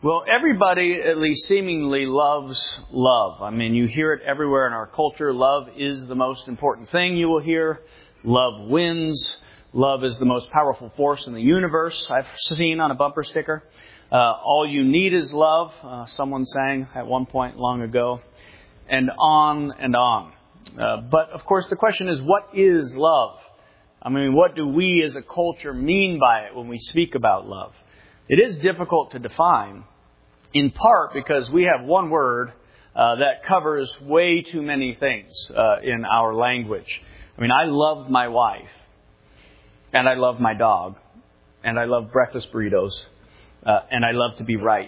Well, everybody at least seemingly loves love. I mean, you hear it everywhere in our culture. Love is the most important thing you will hear. Love wins. Love is the most powerful force in the universe. I've seen on a bumper sticker. All you need is love, someone sang at one point long ago. And on and on. But, of course, the question is, what is love? I mean, what do we as a culture mean by it when we speak about love? It is difficult to define, in part because we have one word that covers way too many things in our language. I mean, I love my wife, and I love my dog, and I love breakfast burritos, and I love to be right.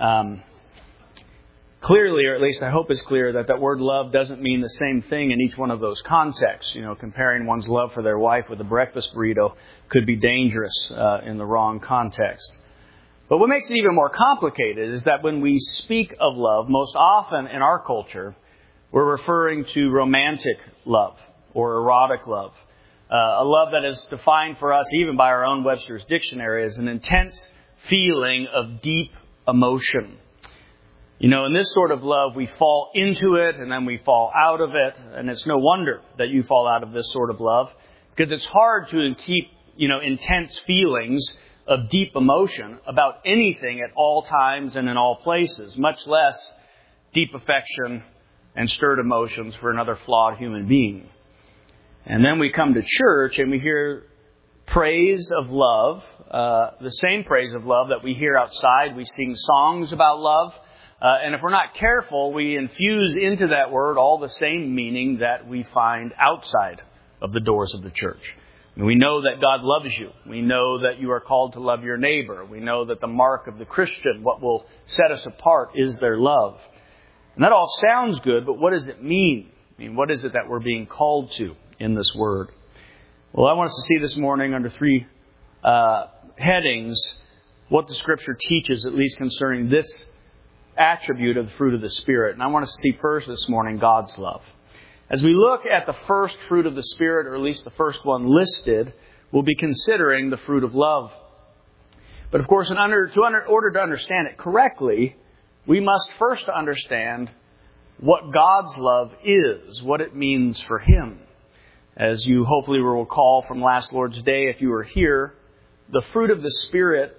Clearly, or at least I hope it's clear, that word love doesn't mean the same thing in each one of those contexts. You know, comparing one's love for their wife with a breakfast burrito could be dangerous in the wrong context. But what makes it even more complicated is that when we speak of love, most often in our culture, we're referring to romantic love or erotic love. A love that is defined for us even by our own Webster's Dictionary as an intense feeling of deep emotion. You know, in this sort of love, we fall into it and then we fall out of it. And it's no wonder that you fall out of this sort of love, because it's hard to keep, intense feelings of deep emotion about anything at all times and in all places, much less deep affection and stirred emotions for another flawed human being. And then we come to church and we hear praise of love, the same praise of love that we hear outside. We sing songs about love. And if we're not careful, we infuse into that word all the same meaning that we find outside of the doors of the church. We know that God loves you. We know that you are called to love your neighbor. We know that the mark of the Christian, what will set us apart, is their love. And that all sounds good, but what does it mean? I mean, what is it that we're being called to in this word? Well, I want us to see this morning under three headings what the Scripture teaches, at least concerning this attribute of the fruit of the Spirit. And I want us to see first this morning God's love. As we look at the first fruit of the Spirit, or at least the first one listed, we'll be considering the fruit of love. But of course, in order to understand it correctly, we must first understand what God's love is, what it means for Him. As you hopefully will recall from last Lord's Day, if you were here, the fruit of the Spirit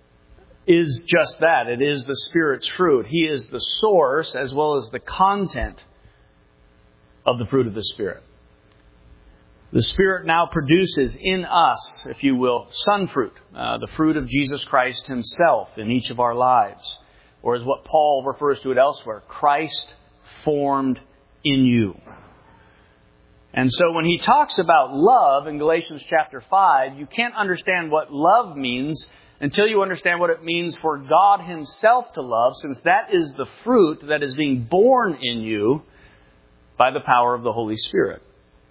is just that. It is the Spirit's fruit. He is the source as well as the content of the fruit of the Spirit. The Spirit now produces in us, if you will, son fruit, the fruit of Jesus Christ Himself in each of our lives. Or as what Paul refers to it elsewhere, Christ formed in you. And so when he talks about love in Galatians chapter 5, you can't understand what love means until you understand what it means for God Himself to love, since that is the fruit that is being born in you by the power of the Holy Spirit.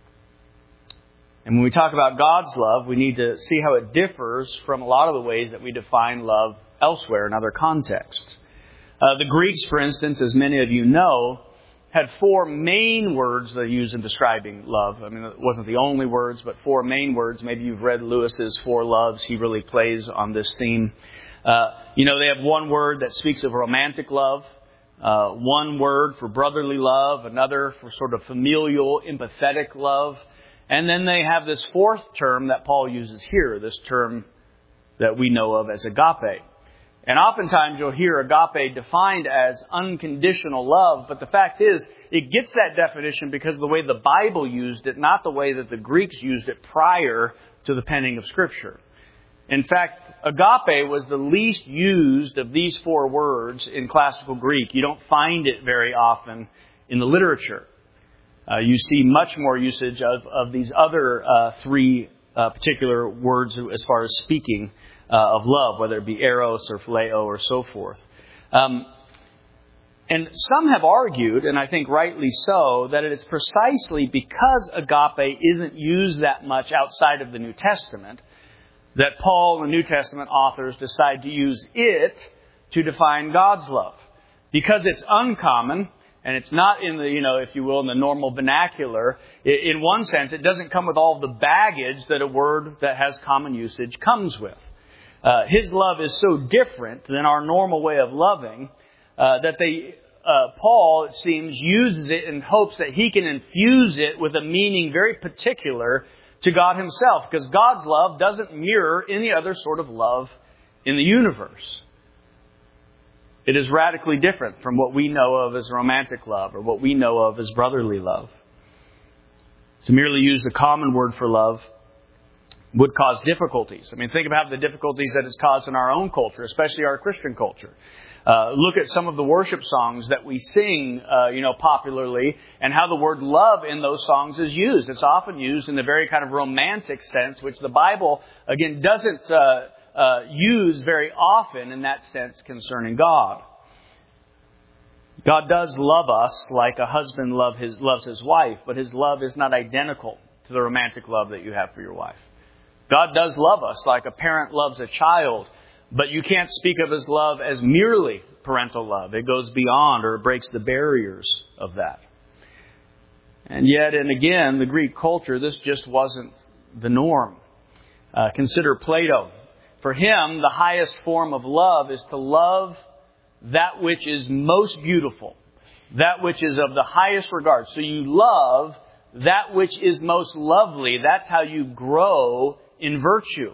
And when we talk about God's love, we need to see how it differs from a lot of the ways that we define love elsewhere in other contexts. The Greeks, for instance, as many of you know, had four main words they used in describing love. I mean, it wasn't the only words, but four main words. Maybe you've read Lewis's Four Loves. He really plays on this theme. They have one word that speaks of romantic love, one word for brotherly love, another for sort of familial, empathetic love. And then they have this fourth term that Paul uses here, this term that we know of as agape. And oftentimes you'll hear agape defined as unconditional love, but the fact is, it gets that definition because of the way the Bible used it, not the way that the Greeks used it prior to the penning of Scripture. In fact, agape was the least used of these four words in classical Greek. You don't find it very often in the literature. You see much more usage of these other three particular words as far as speaking of love, whether it be eros or phileo or so forth. And some have argued, and I think rightly so, that it is precisely because agape isn't used that much outside of the New Testament that Paul and the New Testament authors decide to use it to define God's love. Because it's uncommon, and it's not in the, if you will, in the normal vernacular, in one sense, it doesn't come with all the baggage that a word that has common usage comes with. His love is so different than our normal way of loving that Paul, it seems, uses it in hopes that he can infuse it with a meaning very particular to God Himself. Because God's love doesn't mirror any other sort of love in the universe. It is radically different from what we know of as romantic love or what we know of as brotherly love. To merely use the common word for love would cause difficulties. I mean, think about the difficulties that it's caused in our own culture, especially our Christian culture. Look at some of the worship songs that we sing, popularly, and how the word love in those songs is used. It's often used in a very kind of romantic sense, which the Bible, again, doesn't use very often in that sense concerning God. God does love us like a husband loves his wife, but His love is not identical to the romantic love that you have for your wife. God does love us like a parent loves a child, but you can't speak of His love as merely parental love. It goes beyond, or it breaks the barriers of that. And yet, and again, the Greek culture, this just wasn't the norm. Consider Plato. For him, the highest form of love is to love that which is most beautiful, that which is of the highest regard. So you love that which is most lovely. That's how you grow in virtue.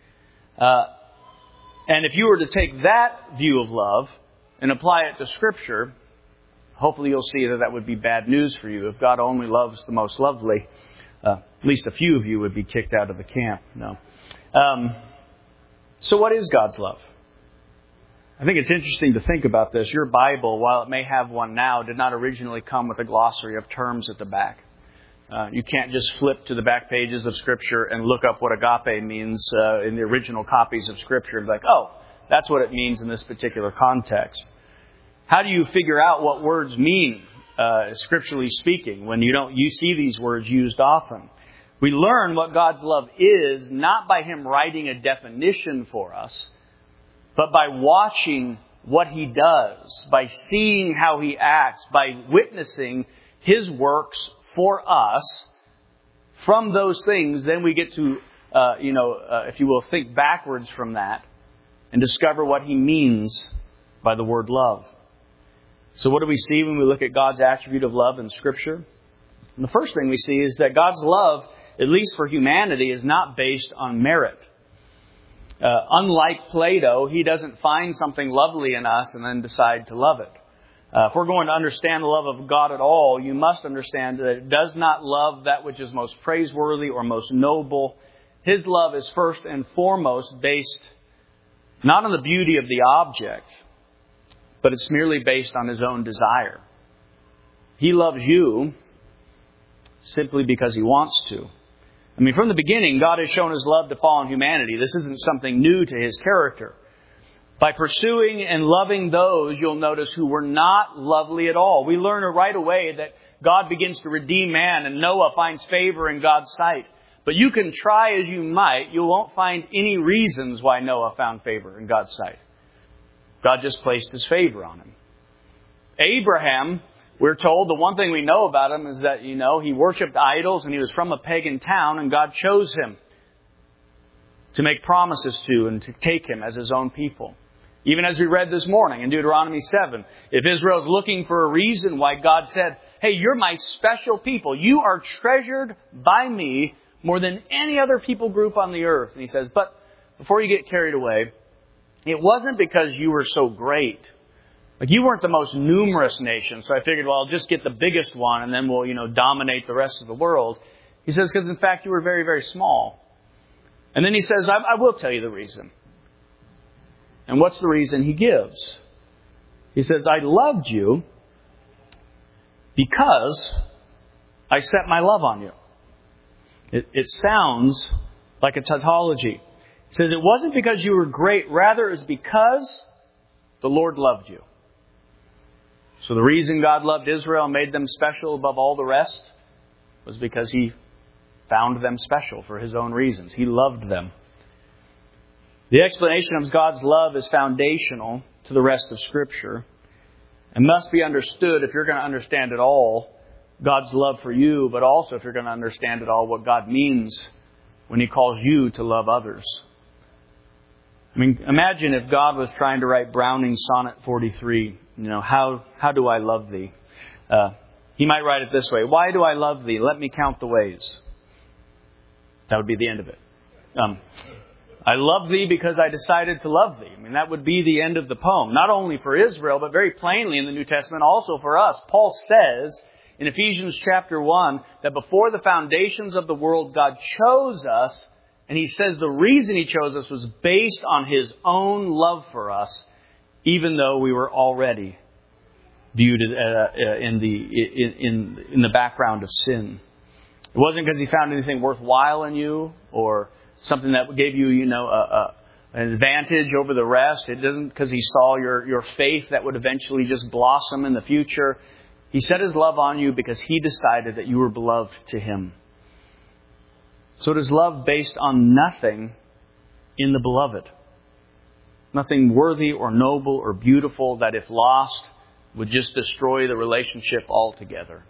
And if you were to take that view of love and apply it to Scripture, hopefully you'll see that would be bad news for you. If God only loves the most lovely, at least a few of you would be kicked out of the camp. No. So what is God's love? I think it's interesting to think about this. Your Bible, while it may have one now, did not originally come with a glossary of terms at the back. You can't just flip to the back pages of Scripture and look up what agape means in the original copies of Scripture and be like, oh, that's what it means in this particular context. How do you figure out what words mean, scripturally speaking, when you see these words used often? We learn what God's love is not by Him writing a definition for us, but by watching what He does, by seeing how He acts, by witnessing His works for us. From those things, then we get to, if you will, think backwards from that and discover what He means by the word love. So what do we see when we look at God's attribute of love in Scripture? And the first thing we see is that God's love, at least for humanity, is not based on merit. Unlike Plato, he doesn't find something lovely in us and then decide to love it. If we're going to understand the love of God at all, you must understand that it does not love that which is most praiseworthy or most noble. His love is first and foremost based not on the beauty of the object, but it's merely based on His own desire. He loves you simply because He wants to. I mean, from the beginning, God has shown His love to fallen humanity. This isn't something new to His character. By pursuing and loving those, you'll notice, who were not lovely at all. We learn right away that God begins to redeem man, and Noah finds favor in God's sight. But you can try as you might, you won't find any reasons why Noah found favor in God's sight. God just placed His favor on him. Abraham, we're told, the one thing we know about him is that, he worshipped idols and he was from a pagan town, and God chose him to make promises to and to take him as His own people. Even as we read this morning in Deuteronomy 7, if Israel's looking for a reason why God said, hey, you're my special people. You are treasured by me more than any other people group on the earth. And He says, but before you get carried away, it wasn't because you were so great. Like, you weren't the most numerous nation, so I figured, well, I'll just get the biggest one and then we'll, dominate the rest of the world. He says, because in fact you were very, very small. And then He says, I will tell you the reason. And what's the reason He gives? He says, I loved you because I set my love on you. It sounds like a tautology. He says, it wasn't because you were great, rather it was because the Lord loved you. So the reason God loved Israel and made them special above all the rest was because He found them special for His own reasons. He loved them. The explanation of God's love is foundational to the rest of Scripture and must be understood if you're going to understand at all God's love for you, but also if you're going to understand at all what God means when He calls you to love others. I mean, imagine if God was trying to write Browning's Sonnet 43. How do I love thee? He might write it this way. Why do I love thee? Let me count the ways. That would be the end of it. I love thee because I decided to love thee. I mean, that would be the end of the poem. Not only for Israel, but very plainly in the New Testament, also for us. Paul says in Ephesians chapter 1 that before the foundations of the world, God chose us. And he says the reason he chose us was based on his own love for us, even though we were already viewed in the background of sin. It wasn't because he found anything worthwhile in you or something that gave you, an advantage over the rest. It doesn't because he saw your faith that would eventually just blossom in the future. He set his love on you because he decided that you were beloved to him. So it is love based on nothing in the beloved. Nothing worthy or noble or beautiful that if lost would just destroy the relationship altogether.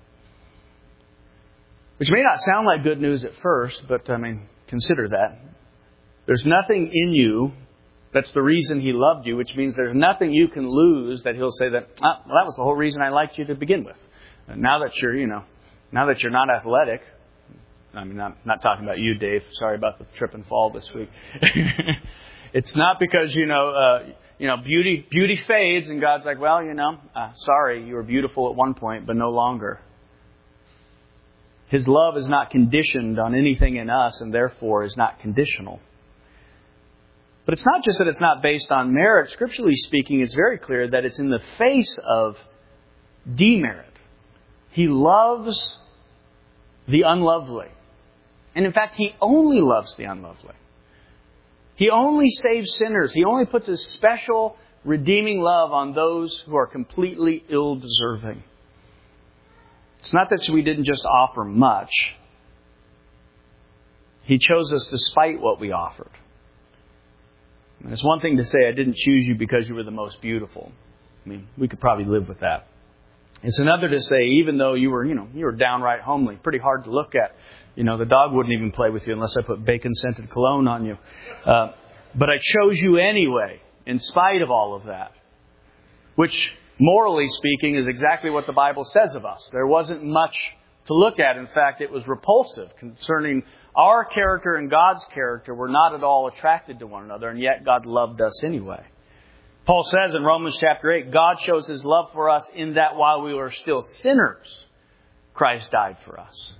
Which may not sound like good news at first, but consider that. There's nothing in you that's the reason he loved you, which means there's nothing you can lose that he'll say that, that was the whole reason I liked you to begin with. And now that you're not athletic, not talking about you, Dave. Sorry about the trip and fall this week. It's not because, beauty fades and God's like, sorry, you were beautiful at one point, but no longer. His love is not conditioned on anything in us and therefore is not conditional. But it's not just that it's not based on merit. Scripturally speaking, it's very clear that it's in the face of demerit. He loves the unlovely. And in fact, he only loves the unlovely. He only saves sinners. He only puts His special redeeming love on those who are completely ill-deserving. It's not that we didn't just offer much. He chose us despite what we offered. And it's one thing to say, I didn't choose you because you were the most beautiful. We could probably live with that. It's another to say, even though you were downright homely, pretty hard to look at. The dog wouldn't even play with you unless I put bacon-scented cologne on you. But I chose you anyway, in spite of all of that. Which, morally speaking, is exactly what the Bible says of us. There wasn't much to look at. In fact, it was repulsive concerning our character and God's character. We're not at all attracted to one another, and yet God loved us anyway. Paul says in Romans chapter 8, God shows His love for us in that while we were still sinners, Christ died for us.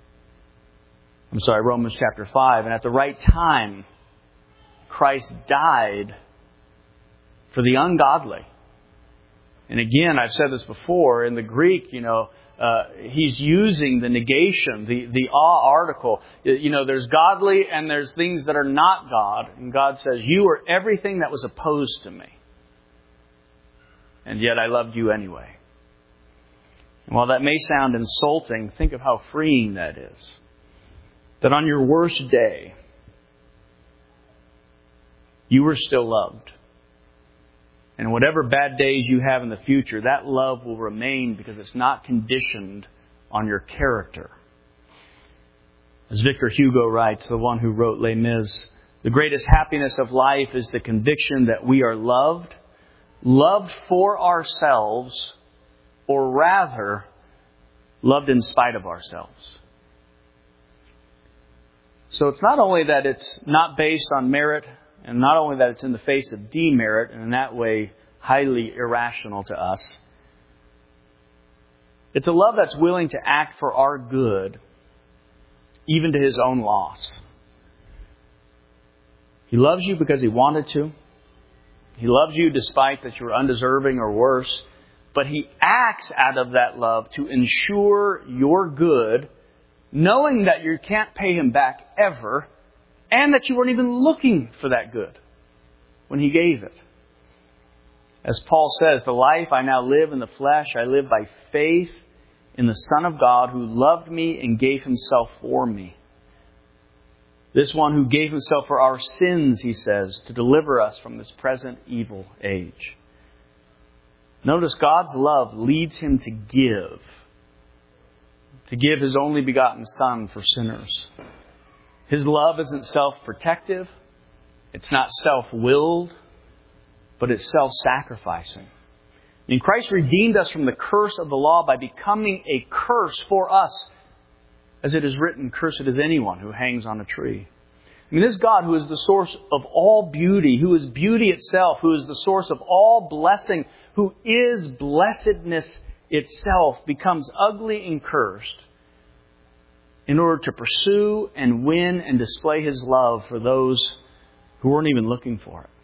Romans chapter 5. And at the right time, Christ died for the ungodly. And again, I've said this before, in the Greek, he's using the negation, the article. There's godly and there's things that are not God. And God says, you are everything that was opposed to me. And yet I loved you anyway. And while that may sound insulting, think of how freeing that is. That on your worst day, you were still loved. And whatever bad days you have in the future, that love will remain because it's not conditioned on your character. As Victor Hugo writes, the one who wrote Les Mis, the greatest happiness of life is the conviction that we are loved for ourselves, or rather, loved in spite of ourselves. So it's not only that it's not based on merit, and not only that it's in the face of demerit, and in that way highly irrational to us. It's a love that's willing to act for our good, even to His own loss. He loves you because He wanted to. He loves you despite that you're undeserving or worse. But He acts out of that love to ensure your good, knowing that you can't pay Him back ever, and that you weren't even looking for that good when He gave it. As Paul says, the life I now live in the flesh, I live by faith in the Son of God who loved me and gave Himself for me. This one who gave Himself for our sins, he says, to deliver us from this present evil age. Notice God's love leads Him to give His only begotten Son for sinners. His love isn't self-protective. It's not self-willed, but it's self-sacrificing. And Christ redeemed us from the curse of the law by becoming a curse for us. As it is written, cursed is anyone who hangs on a tree. I mean, this God who is the source of all beauty, who is beauty itself, who is the source of all blessing, who is blessedness itself, becomes ugly and cursed in order to pursue and win and display His love for those who weren't even looking for it.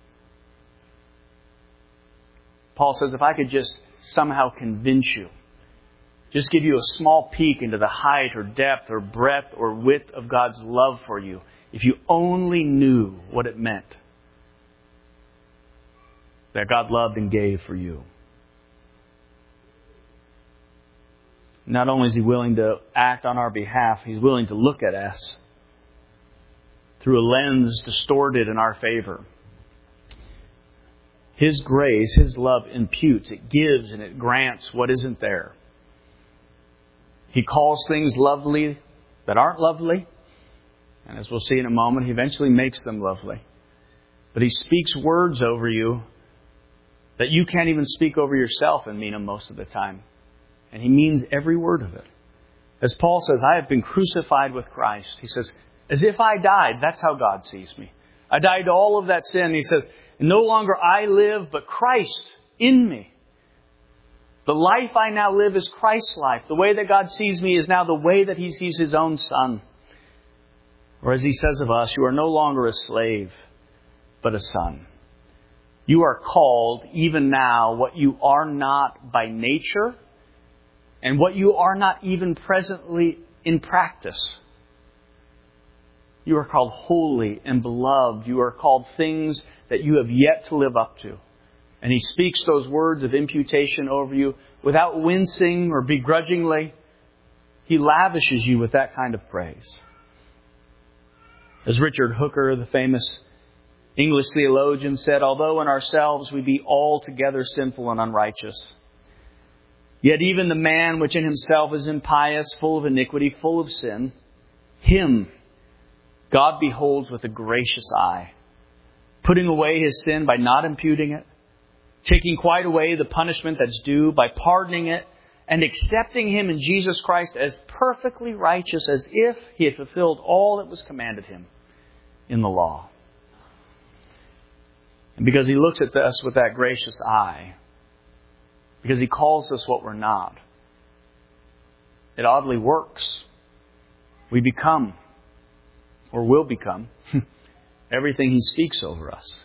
Paul says, if I could just somehow convince you, just give you a small peek into the height or depth or breadth or width of God's love for you, if you only knew what it meant that God loved and gave for you. Not only is He willing to act on our behalf, He's willing to look at us through a lens distorted in our favor. His grace, His love imputes, it gives and it grants what isn't there. He calls things lovely that aren't lovely. And as we'll see in a moment, He eventually makes them lovely. But He speaks words over you that you can't even speak over yourself and mean them most of the time. And He means every word of it. As Paul says, I have been crucified with Christ. He says, as if I died, that's how God sees me. I died to all of that sin. He says, no longer I live, but Christ in me. The life I now live is Christ's life. The way that God sees me is now the way that He sees His own Son. Or as He says of us, you are no longer a slave, but a son. You are called, even now, what you are not by nature, and what you are not even presently in practice. You are called holy and beloved. You are called things that you have yet to live up to. And He speaks those words of imputation over you without wincing or begrudgingly. He lavishes you with that kind of praise. As Richard Hooker, the famous English theologian, said, although in ourselves we be altogether sinful and unrighteous, yet even the man which in himself is impious, full of iniquity, full of sin, him God beholds with a gracious eye, putting away his sin by not imputing it, taking quite away the punishment that's due by pardoning it, and accepting him in Jesus Christ as perfectly righteous as if he had fulfilled all that was commanded him in the law. And because he looks at us with that gracious eye, because he calls us what we're not, it oddly works. We become, or will become, everything He speaks over us.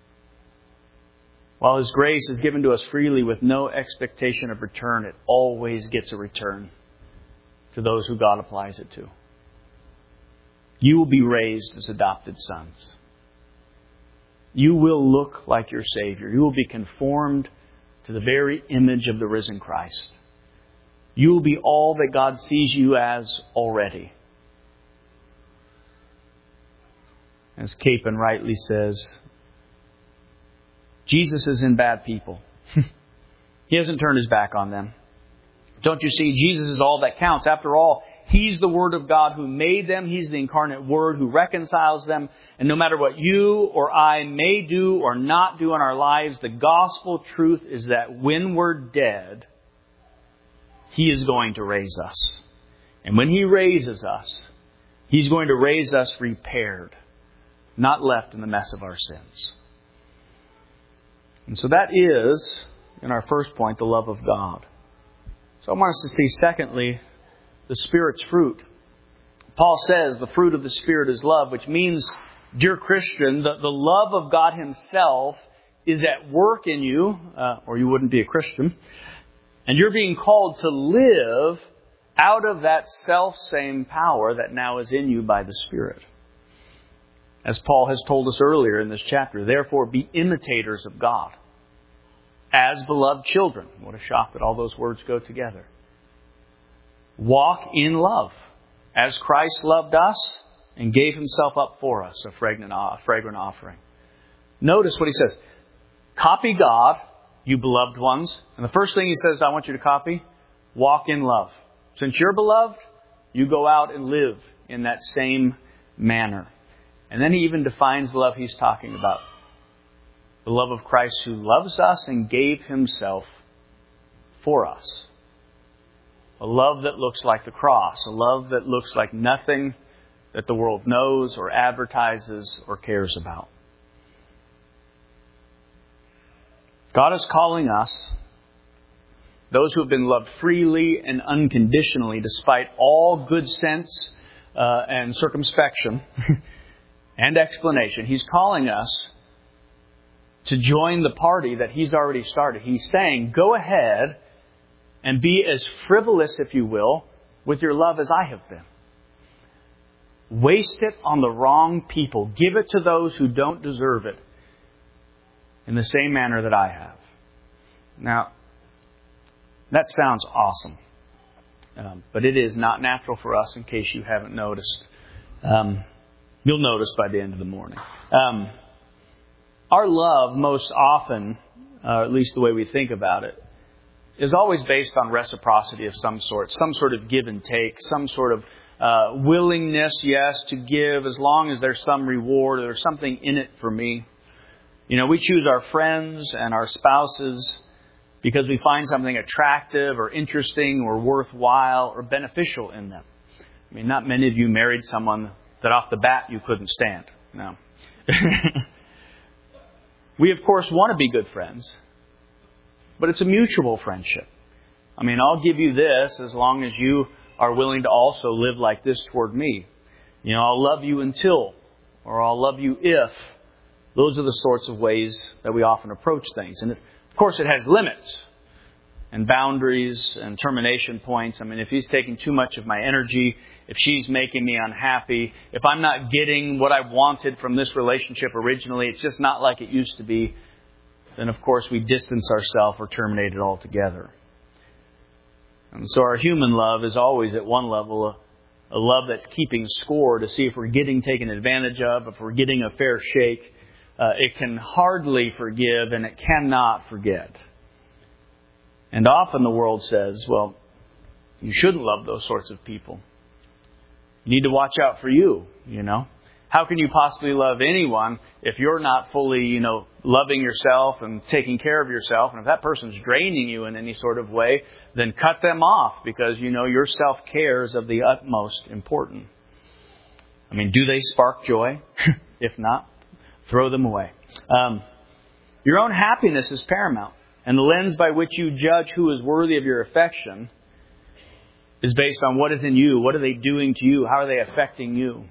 While His grace is given to us freely with no expectation of return, it always gets a return to those who God applies it to. You will be raised as adopted sons. You will look like your Savior. You will be conformed to the very image of the risen Christ. You will be all that God sees you as already. As Capon rightly says, Jesus is in bad people. He hasn't turned His back on them. Don't you see? Jesus is all that counts. After all, He's the Word of God who made them. He's the incarnate Word who reconciles them. And no matter what you or I may do or not do in our lives, the gospel truth is that when we're dead, He is going to raise us. And when He raises us, He's going to raise us repaired, not left in the mess of our sins. And so that is, in our first point, the love of God. So I want us to see, secondly, the Spirit's fruit. Paul says the fruit of the Spirit is love, which means, dear Christian, the love of God Himself is at work in you, or you wouldn't be a Christian. And you're being called to live out of that self-same power that now is in you by the Spirit. As Paul has told us earlier in this chapter, therefore be imitators of God as beloved children. What a shock that all those words go together. Walk in love as Christ loved us and gave Himself up for us, a fragrant offering. Notice what he says. Copy God, you beloved ones. And the first thing he says, I want you to copy, walk in love. Since you're beloved, you go out and live in that same manner. And then he even defines the love he's talking about. The love of Christ who loves us and gave himself for us. A love that looks like the cross. A love that looks like nothing that the world knows or advertises or cares about. God is calling us, those who have been loved freely and unconditionally, despite all good sense and circumspection and explanation. He's calling us to join the party that He's already started. He's saying, go ahead and be as frivolous, if you will, with your love as I have been. Waste it on the wrong people. Give it to those who don't deserve it in the same manner that I have. Now, that sounds awesome. But it is not natural for us, in case you haven't noticed. You'll notice by the end of the morning. Our love, most often, at least the way we think about it, is always based on reciprocity of some sort of give and take, some sort of willingness, yes, to give as long as there's some reward or there's something in it for me. You know, we choose our friends and our spouses because we find something attractive or interesting or worthwhile or beneficial in them. I mean, not many of you married someone that off the bat you couldn't stand. No. We, of course, want to be good friends, but it's a mutual friendship. I mean, I'll give you this as long as you are willing to also live like this toward me. You know, I'll love you until, or I'll love you if. Those are the sorts of ways that we often approach things. And of course, it has limits and boundaries and termination points. I mean, if he's taking too much of my energy, if she's making me unhappy, if I'm not getting what I wanted from this relationship originally, it's just not like it used to be, then of course we distance ourselves or terminate it altogether. And so our human love is always at one level a love that's keeping score to see if we're getting taken advantage of, if we're getting a fair shake. It can hardly forgive and it cannot forget. And often the world says, well, you shouldn't love those sorts of people. You need to watch out for you, you know. How can you possibly love anyone if you're not fully, you know, loving yourself and taking care of yourself? And if that person's draining you in any sort of way, then cut them off because, you know, your self-care is of the utmost importance. I mean, do they spark joy? If not, throw them away. Your own happiness is paramount. And the lens by which you judge who is worthy of your affection is based on what is in you. What are they doing to you? How are they affecting you?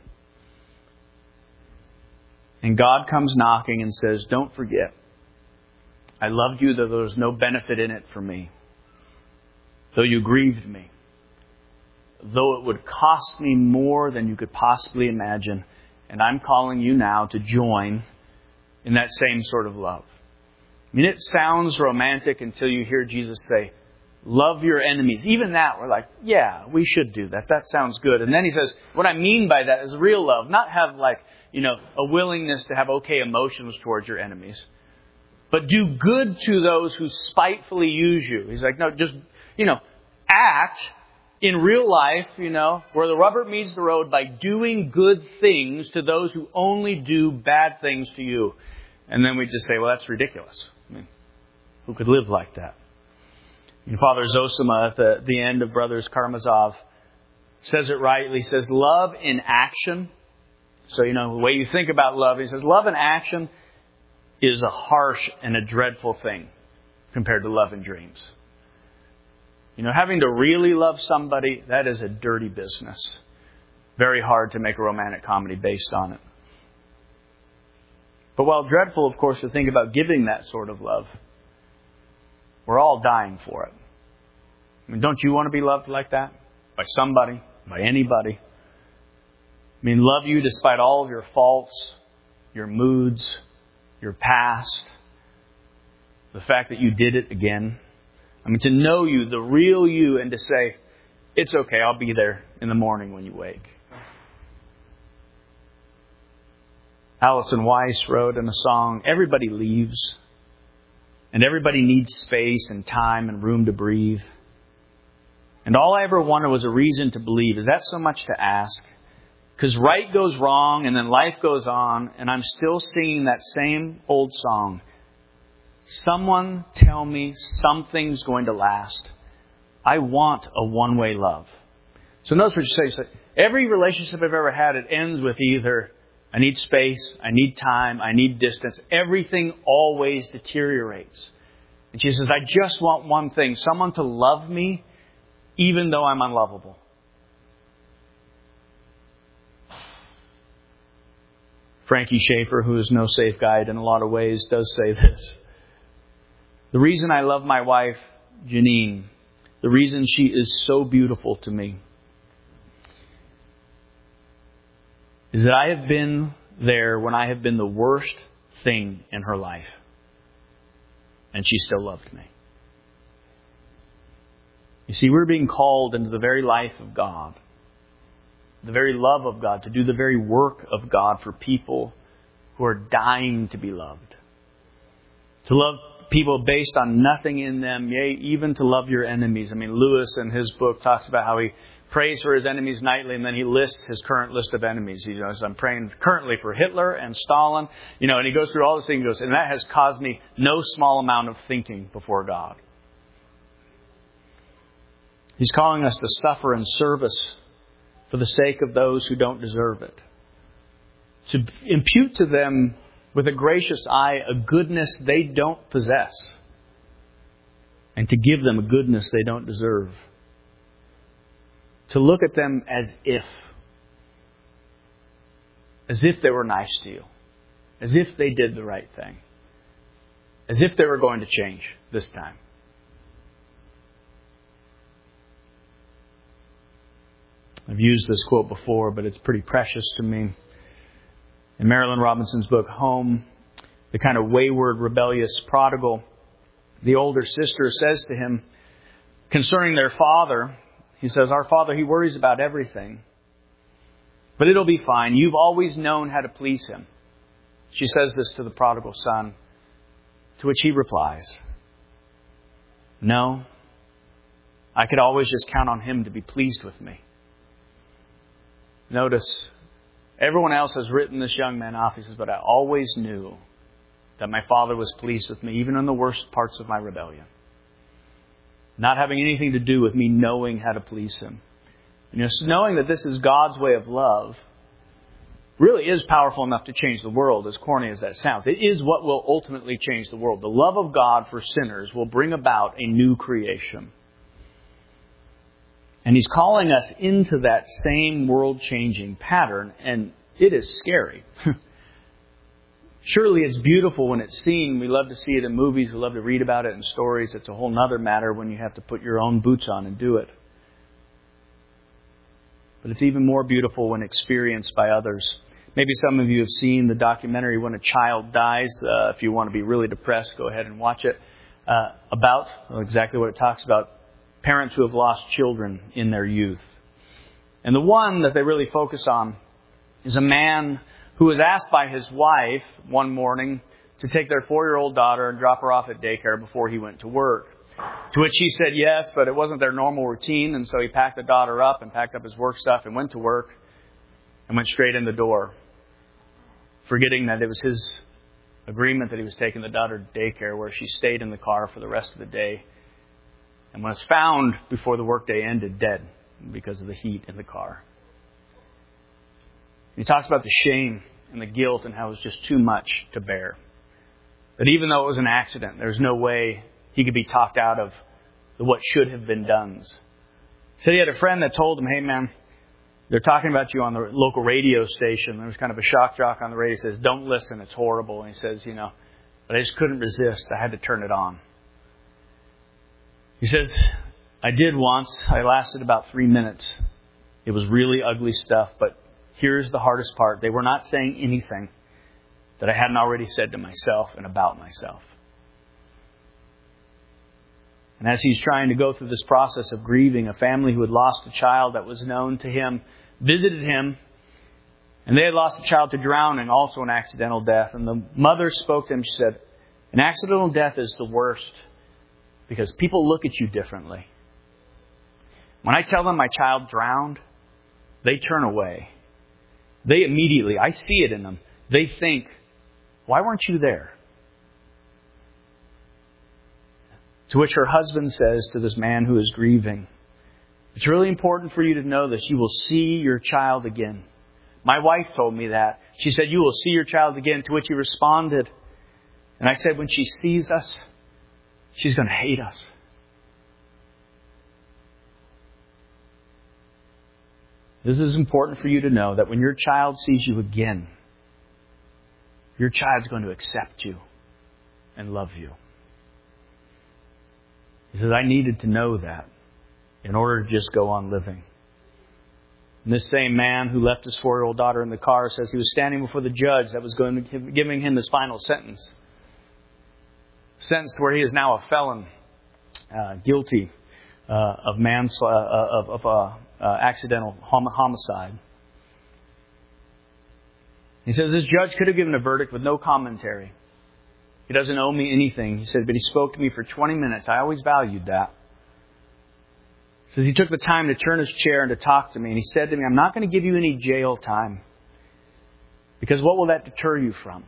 And God comes knocking and says, don't forget, I loved you though there was no benefit in it for me. Though you grieved me. Though it would cost me more than you could possibly imagine. And I'm calling you now to join in that same sort of love. I mean, it sounds romantic until you hear Jesus say, love your enemies. Even that, we're like, yeah, we should do that. That sounds good. And then he says, what I mean by that is real love. Not have like, you know, a willingness to have okay emotions towards your enemies. But do good to those who spitefully use you. He's like, no, just, you know, act in real life, you know, where the rubber meets the road by doing good things to those who only do bad things to you. And then we just say, well, that's ridiculous. I mean, who could live like that? And Father Zosima at the end of Brothers Karamazov says it rightly. He says, love in action. So, you know, the way you think about love, he says, love in action is a harsh and a dreadful thing compared to love in dreams. You know, having to really love somebody, that is a dirty business. Very hard to make a romantic comedy based on it. But while dreadful, of course, to think about giving that sort of love, we're all dying for it. I mean, don't you want to be loved like that? By somebody? By anybody? I mean, love you despite all of your faults, your moods, your past, the fact that you did it again. I mean, to know you, the real you, and to say, it's okay, I'll be there in the morning when you wake. Alison Weiss wrote in a song, everybody leaves, and everybody needs space and time and room to breathe. And all I ever wanted was a reason to believe. Is that so much to ask? Because right goes wrong and then life goes on and I'm still singing that same old song. Someone tell me something's going to last. I want a one-way love. So notice what you say. Every relationship I've ever had, it ends with either I need space, I need time, I need distance. Everything always deteriorates. And she says, I just want one thing. Someone to love me even though I'm unlovable. Frankie Schaefer, who is no safe guide in a lot of ways, does say this. The reason I love my wife, Janine, the reason she is so beautiful to me, is that I have been there when I have been the worst thing in her life. And she still loved me. You see, we're being called into the very life of God, the very love of God, to do the very work of God for people who are dying to be loved. To love people based on nothing in them, yea, even to love your enemies. I mean, Lewis in his book talks about how he prays for his enemies nightly, and then he lists his current list of enemies. He goes, I'm praying currently for Hitler and Stalin. And he goes through all this thing. He goes, and that has caused me no small amount of thinking before God. He's calling us to suffer in service for the sake of those who don't deserve it. To impute to them with a gracious eye a goodness they don't possess. And to give them a goodness they don't deserve. To look at them as if they were nice to you. As if they did the right thing. As if they were going to change this time. I've used this quote before, but it's pretty precious to me. In Marilyn Robinson's book, Home, the kind of wayward, rebellious prodigal, the older sister says to him, concerning their father, he says, our father, he worries about everything. But it'll be fine. You've always known how to please him. She says this to the prodigal son, to which he replies, no, I could always just count on him to be pleased with me. Notice, everyone else has written this young man off. He says, but I always knew that my father was pleased with me, even in the worst parts of my rebellion. Not having anything to do with me knowing how to please him. Knowing that this is God's way of love really is powerful enough to change the world, as corny as that sounds. It is what will ultimately change the world. The love of God for sinners will bring about a new creation. And He's calling us into that same world-changing pattern, and it is scary. Surely it's beautiful when it's seen. We love to see it in movies. We love to read about it in stories. It's a whole other matter when you have to put your own boots on and do it. But it's even more beautiful when experienced by others. Maybe some of you have seen the documentary When a Child Dies. If you want to be really depressed, go ahead and watch it. About exactly what it talks about. Parents who have lost children in their youth. And the one that they really focus on is a man who was asked by his wife one morning to take their 4-year-old daughter and drop her off at daycare before he went to work. To which he said yes, but it wasn't their normal routine, and so he packed the daughter up and packed up his work stuff and went to work and went straight in the door, forgetting that it was his agreement that he was taking the daughter to daycare, where she stayed in the car for the rest of the day and was found before the workday ended dead because of the heat in the car. He talks about the shame and the guilt and how it was just too much to bear. That even though it was an accident, there's no way he could be talked out of what should have been done. He said he had a friend that told him, hey man, they're talking about you on the local radio station. There was kind of a shock jock on the radio. He says, don't listen, it's horrible. And he says, but I just couldn't resist. I had to turn it on. He says, I did once. I lasted about 3 minutes. It was really ugly stuff, but here's the hardest part. They were not saying anything that I hadn't already said to myself and about myself. And as he's trying to go through this process of grieving, a family who had lost a child that was known to him visited him, and they had lost a child to drowning, also an accidental death. And the mother spoke to him. She said, an accidental death is the worst because people look at you differently. When I tell them my child drowned, they turn away. They immediately, I see it in them, they think, why weren't you there? To which her husband says to this man who is grieving, it's really important for you to know that you will see your child again. My wife told me that. She said, you will see your child again. To which he responded. And I said, when she sees us, she's going to hate us. This is important for you to know that when your child sees you again, your child's going to accept you and love you. He says, I needed to know that in order to just go on living. And this same man who left his 4-year-old daughter in the car says he was standing before the judge that was going to giving him his final sentence. Sentenced where he is now a felon, guilty of accidental homicide. He says this judge could have given a verdict with no commentary. He doesn't owe me anything. He said, but he spoke to me for 20 minutes. I always valued that. He says he took the time to turn his chair and to talk to me. And he said to me, I'm not going to give you any jail time. Because what will that deter you from?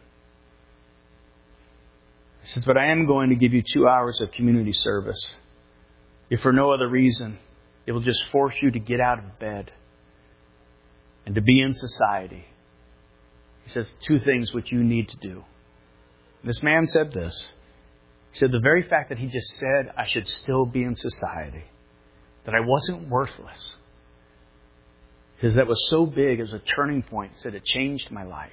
He says, but I am going to give you 2 hours of community service. If for no other reason, it will just force you to get out of bed and to be in society. He says 2 things which you need to do. And this man said this. He said the very fact that he just said I should still be in society, that I wasn't worthless, he says that was so big as a turning point. He said it changed my life.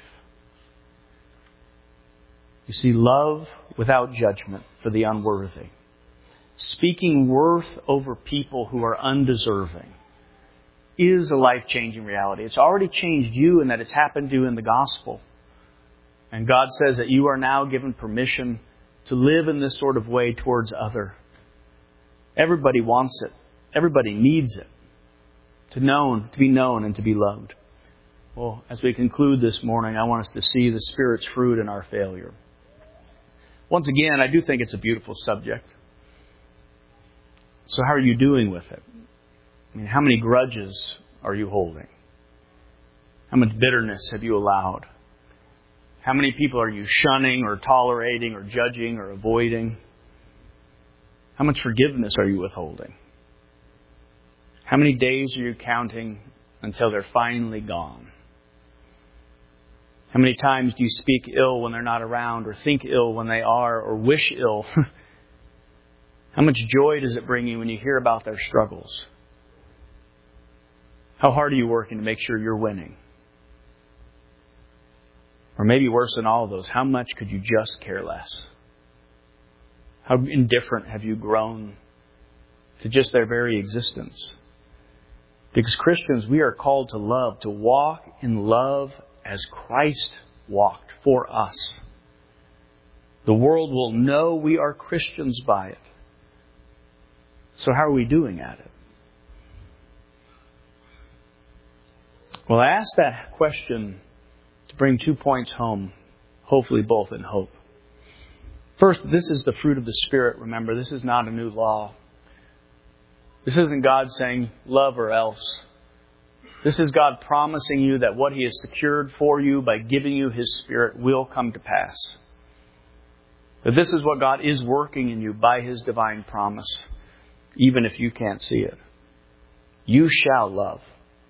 You see, love without judgment for the unworthy. Speaking worth over people who are undeserving is a life-changing reality. It's already changed you in that it's happened to you in the gospel. And God says that you are now given permission to live in this sort of way towards other. Everybody wants it. Everybody needs it. To be known and to be loved. Well, as we conclude this morning, I want us to see the Spirit's fruit in our failure. Once again, I do think it's a beautiful subject. So how are you doing with it? I mean, how many grudges are you holding? How much bitterness have you allowed? How many people are you shunning or tolerating or judging or avoiding? How much forgiveness are you withholding? How many days are you counting until they're finally gone? How many times do you speak ill when they're not around, or think ill when they are, or wish ill? How much joy does it bring you when you hear about their struggles? How hard are you working to make sure you're winning? Or maybe worse than all of those, how much could you just care less? How indifferent have you grown to just their very existence? Because Christians, we are called to love, to walk in love as Christ walked for us. The world will know we are Christians by it. So how are we doing at it? Well, I asked that question to bring 2 points home, hopefully both in hope. First, this is the fruit of the Spirit. Remember, this is not a new law. This isn't God saying, love or else. This is God promising you that what He has secured for you by giving you His Spirit will come to pass. But this is what God is working in you by His divine promise, even if you can't see it. You shall love.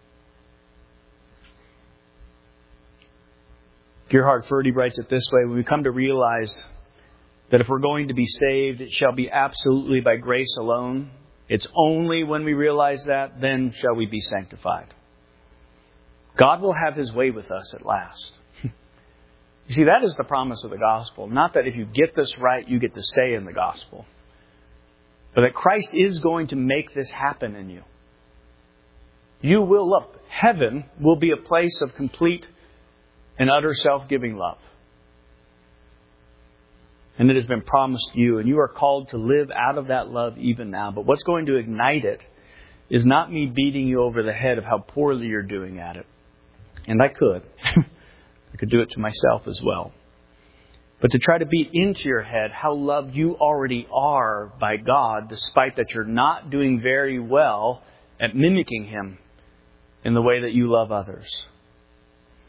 Gerhard Forde writes it this way: when we come to realize that if we're going to be saved, it shall be absolutely by grace alone. It's only when we realize that, then shall we be sanctified. God will have His way with us at last. You see, that is the promise of the gospel. Not that if you get this right, you get to stay in the gospel. But that Christ is going to make this happen in you. You will love. Heaven will be a place of complete and utter self-giving love. And it has been promised to you, and you are called to live out of that love even now. But what's going to ignite it is not me beating you over the head of how poorly you're doing at it. And I could. I could do it to myself as well. But to try to beat into your head how loved you already are by God, despite that you're not doing very well at mimicking Him in the way that you love others.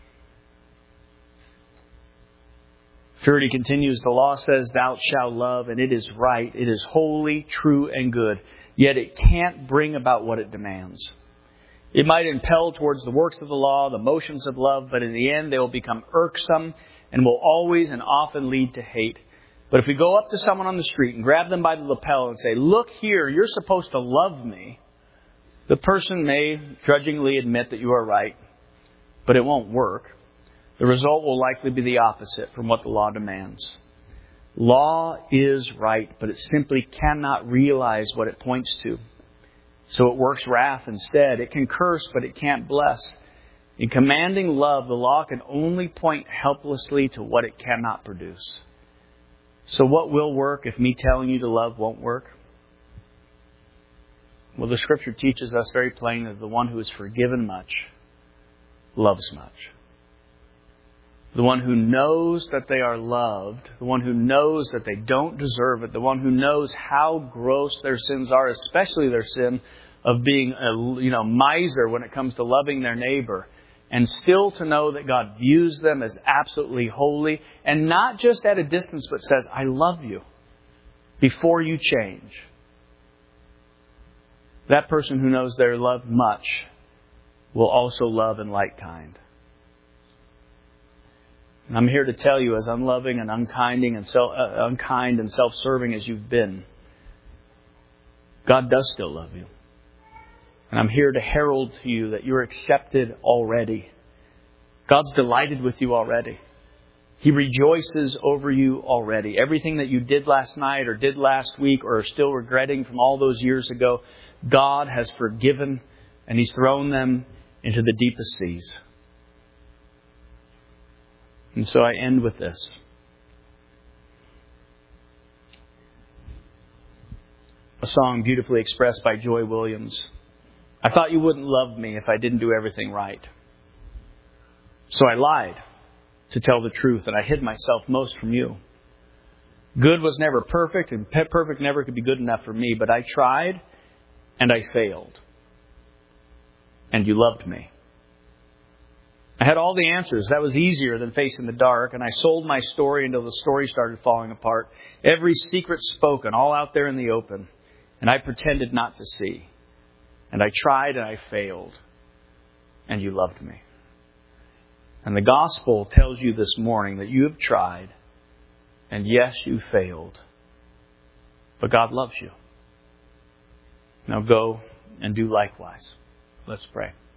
Purity continues, the law says, thou shalt love, and it is right, it is holy, true, and good. Yet it can't bring about what it demands. It might impel towards the works of the law, the motions of love, but in the end they will become irksome and will always and often lead to hate. But if we go up to someone on the street and grab them by the lapel and say, look here, you're supposed to love me, the person may grudgingly admit that you are right, but it won't work. The result will likely be the opposite from what the law demands. Law is right, but it simply cannot realize what it points to. So it works wrath instead. It can curse, but it can't bless. In commanding love, the law can only point helplessly to what it cannot produce. So what will work if me telling you to love won't work? Well, the Scripture teaches us very plainly that the one who is forgiven much loves much. The one who knows that they are loved, the one who knows that they don't deserve it, the one who knows how gross their sins are, especially their sin of being a miser when it comes to loving their neighbor, and still to know that God views them as absolutely holy, and not just at a distance, but says, I love you before you change. That person who knows they're loved much will also love in like kind. And I'm here to tell you, as unloving and unkind and self-serving as you've been, God does still love you. And I'm here to herald to you that you're accepted already. God's delighted with you already. He rejoices over you already. Everything that you did last night or did last week or are still regretting from all those years ago, God has forgiven and He's thrown them into the deepest seas. And so I end with this. A song beautifully expressed by Joy Williams. I thought you wouldn't love me if I didn't do everything right. So I lied to tell the truth, and I hid myself most from you. Good was never perfect, and perfect never could be good enough for me, but I tried, and I failed. And you loved me. I had all the answers. That was easier than facing the dark. And I sold my story until the story started falling apart. Every secret spoken, all out there in the open. And I pretended not to see. And I tried and I failed. And you loved me. And the gospel tells you this morning that you have tried. And yes, you failed. But God loves you. Now go and do likewise. Let's pray.